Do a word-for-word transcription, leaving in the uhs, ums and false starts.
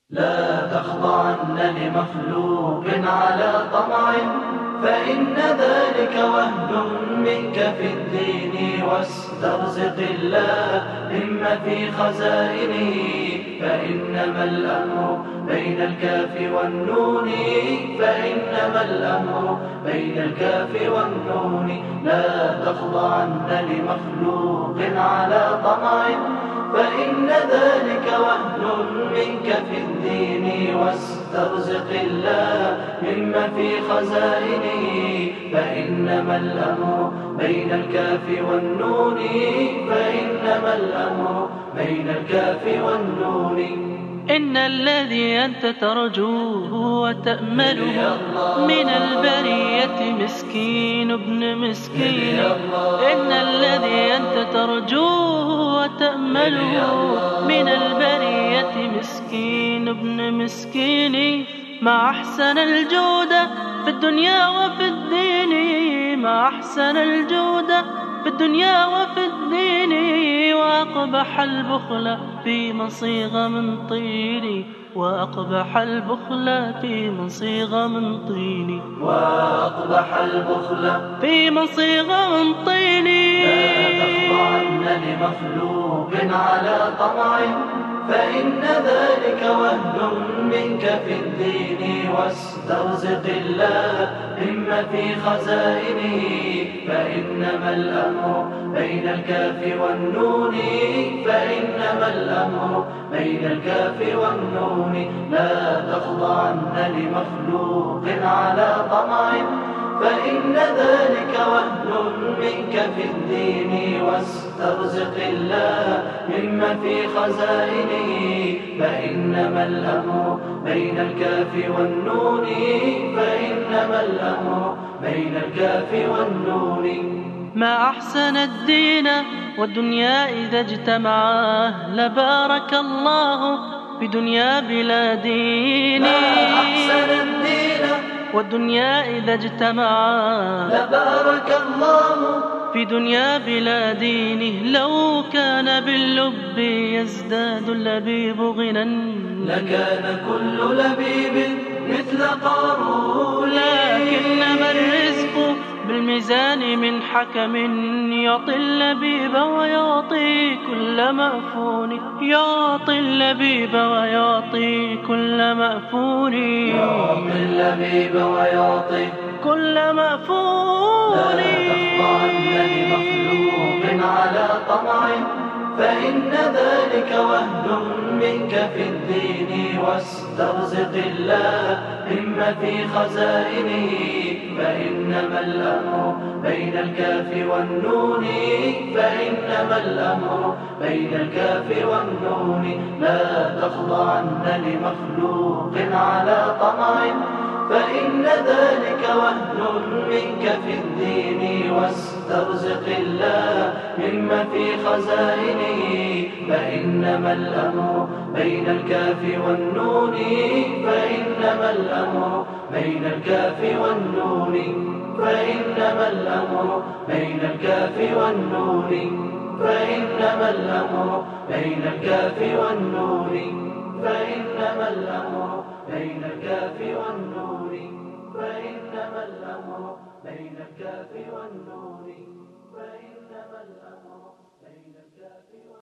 لا تخضعن لمخلوق على طمع، فإن ذلك وهن منك في الدين، واسترزق الله مما في خزائنه، فإنما الأمر بين الكاف والنون، فإنما الأمر بين الكاف والنون. لا تخضعن لمخلوق على طمع، فإن ذلك وهن منك في الدين، واسترزق الله مما في خزائنه، فإنما الأمر بين الكاف والنون، فإنما الأمر بين الكاف والنون. إن الذي أنت ترجوه وتأمله من البرية مسكين ابن مسكين. إن الذي أنت ترجوه وتأمله من البرية مسكين ابن مسكين. ما أحسن الجودة في الدنيا وفي الدين، ما أحسن الجودة في الدنيا وفي الدين. وأقبح البخل في مصيغ من طين، وأقبح البخل في مصيغ من طين، وأقبح البخل في مصيغ من طين. لا تخضعن لمخلوق على طمع، فإن ذلك وهن منك في الدين، واسترزق الله مما في خزائنه، فإنما الأمر بين الكاف والنون، فإنما الأمر بين الكاف والنون. لا تخضعن لمخلوق على طمع، فإن ذلك وهن منك في الدين، واسترزق الله مما في خزائنه، فإنما الأمر بين الكاف والنون، فإنما الأمر بين الكاف والنون. ما أحسن الدين والدنيا إذا اجتمعا، لبارك الله في دنيا بلا دين. ما أحسن الدين والدنيا إذا اجتمعا، لبارك الله في دنيا بلا دينه. لو كان باللب يزداد اللبيب غنى، لكان كل لبيب مثل قارون. لكنما الرزق بالميزان من حكم، يعطي اللبيب ويعطي كل مأفون، يعطي اللبيب ويعطي كل مأفون، يعطي اللبيب ويعطي كل مأفون. لا تخضعن لمخلوق على طمع، فإن ذلك وهن منك في الدين، واسترزق الله مما في خزائنه، فإنما الأمر بين الكاف والنون، فإنما الأمر بين الكاف والنون. لا تخضعن لمخلوق على طمع، فإن ذلك وهن منك في الدين، واسترزق الله مما في خزائنه، فإنما الأمر بين الكاف والنون، فإنما الأمر بين الكاف والنون، فإنما الأمر بين الكاف والنون، فإنما الأمر بين الكاف والنون، فإنما الأمر بين الكاف والنون، فإنما الأمر بين الكاف والنون، فإنما الأمر بين الكاف والنون.